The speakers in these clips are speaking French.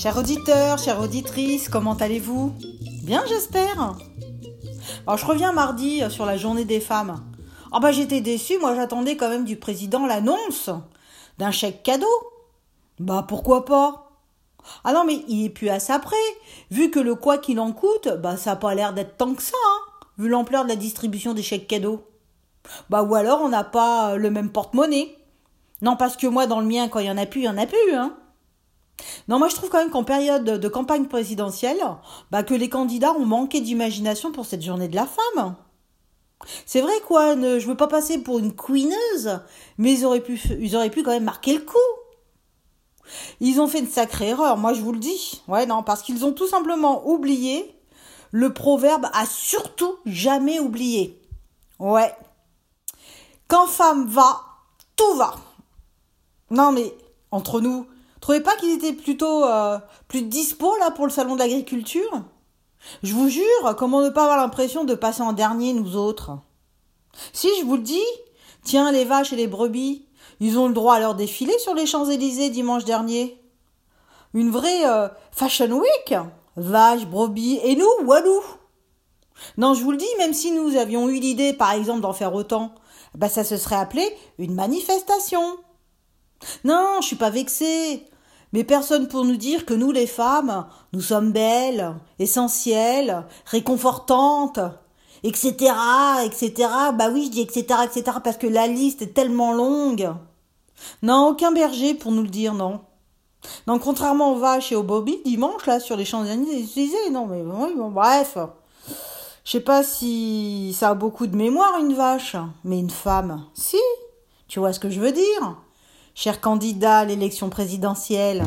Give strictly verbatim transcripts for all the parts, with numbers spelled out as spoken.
Chers auditeurs, chères auditrices, comment allez-vous ? Bien, j'espère. Alors, je reviens mardi sur la journée des femmes. Ah bah j'étais déçue, moi j'attendais quand même du président l'annonce d'un chèque cadeau. Bah pourquoi pas ? Ah non mais il est plus à ça près. Vu que le quoi qu'il en coûte, bah ça a pas l'air d'être tant que ça, hein, vu l'ampleur de la distribution des chèques cadeaux. Bah ou alors on n'a pas le même porte-monnaie. Non parce que moi dans le mien quand il y en a plus, il y en a plus, hein. Non, moi je trouve quand même qu'en période de campagne présidentielle, bah que les candidats ont manqué d'imagination pour cette journée de la femme. C'est vrai quoi, ne, je veux pas passer pour une queeneuse, mais ils auraient pu, ils auraient pu quand même marquer le coup. Ils ont fait une sacrée erreur, moi je vous le dis. Ouais, non, parce qu'ils ont tout simplement oublié le proverbe à surtout jamais oublier. Ouais. Quand femme va, tout va. Non mais, entre nous, trouvez pas qu'ils étaient plutôt euh, plus dispo là pour le salon de l'agriculture ? Je vous jure, comment ne pas avoir l'impression de passer en dernier nous autres ? Si, je vous le dis, tiens les vaches et les brebis, ils ont le droit à leur défilé sur les Champs-Élysées dimanche dernier. Une vraie euh, fashion week, vaches, brebis et nous, walou. Non, je vous le dis, même si nous avions eu l'idée par exemple d'en faire autant, bah ça se serait appelé une manifestation. Non, je suis pas vexée. Mais personne pour nous dire que nous, les femmes, nous sommes belles, essentielles, réconfortantes, et cetera, et cetera. Bah oui, je dis et cetera, et cetera parce que la liste est tellement longue. Non, aucun berger pour nous le dire, non. Non, contrairement aux vaches et aux brebis, dimanche, là, sur les Champs-Élysées, non, mais oui, bon, bref. Je sais pas si ça a beaucoup de mémoire, une vache, mais une femme, si. Tu vois ce que je veux dire ? Cher candidat à l'élection présidentielle.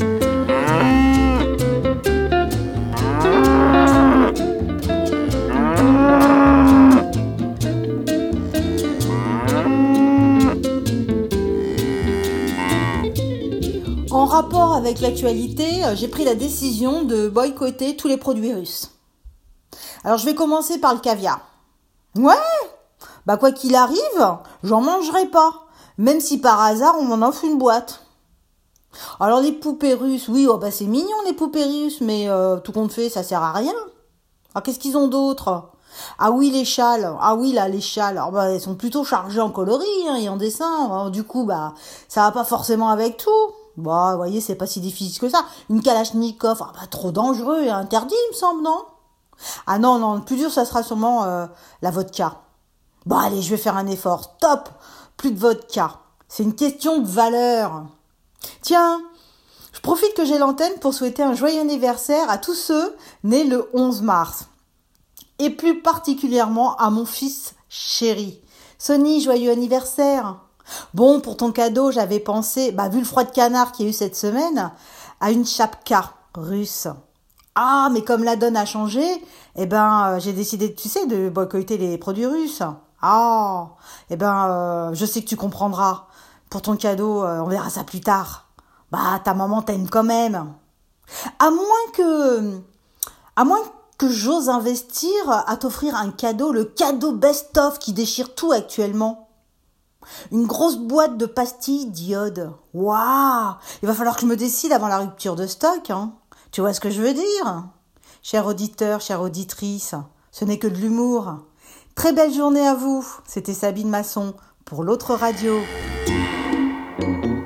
En rapport avec l'actualité, j'ai pris la décision de boycotter tous les produits russes. Alors je vais commencer par le caviar. Ouais, bah quoi qu'il arrive, j'en mangerai pas. Même si par hasard on m'en offre une boîte. Alors les poupées russes, oui, oh bah c'est mignon les poupées russes, mais euh, tout compte fait, ça sert à rien. Alors qu'est-ce qu'ils ont d'autre ? Ah oui, les châles. Ah oui, là, les châles. Alors bah elles sont plutôt chargées en coloris hein, et en dessin. Alors, du coup, bah ça va pas forcément avec tout. Bah, vous voyez, c'est pas si difficile que ça. Une kalachnikov, ah bah trop dangereux et interdit, il me semble, non ? Ah non, non, le plus dur, ça sera sûrement euh, la vodka. Bon, allez, je vais faire un effort. Stop ! Plus de vodka. C'est une question de valeur. Tiens, je profite que j'ai l'antenne pour souhaiter un joyeux anniversaire à tous ceux nés le onze mars. Et plus particulièrement à mon fils chéri. Sonny, joyeux anniversaire. Bon, pour ton cadeau, j'avais pensé, bah vu le froid de canard qu'il y a eu cette semaine, à une chapka russe. Ah, mais comme la donne a changé, eh ben, euh, j'ai décidé, tu sais, de boycotter les produits russes. Ah, eh ben, euh, je sais que tu comprendras. Pour ton cadeau, euh, on verra ça plus tard. Bah, ta maman t'aime quand même. À moins que, à moins que j'ose investir à t'offrir un cadeau, le cadeau best-of qui déchire tout actuellement. Une grosse boîte de pastilles d'iode. Waouh! Il va falloir que je me décide avant la rupture de stock, hein. Tu vois ce que je veux dire? Chers auditeurs, chères auditrices, ce n'est que de l'humour. Très belle journée à vous. C'était Sabine Masson pour l'autre radio.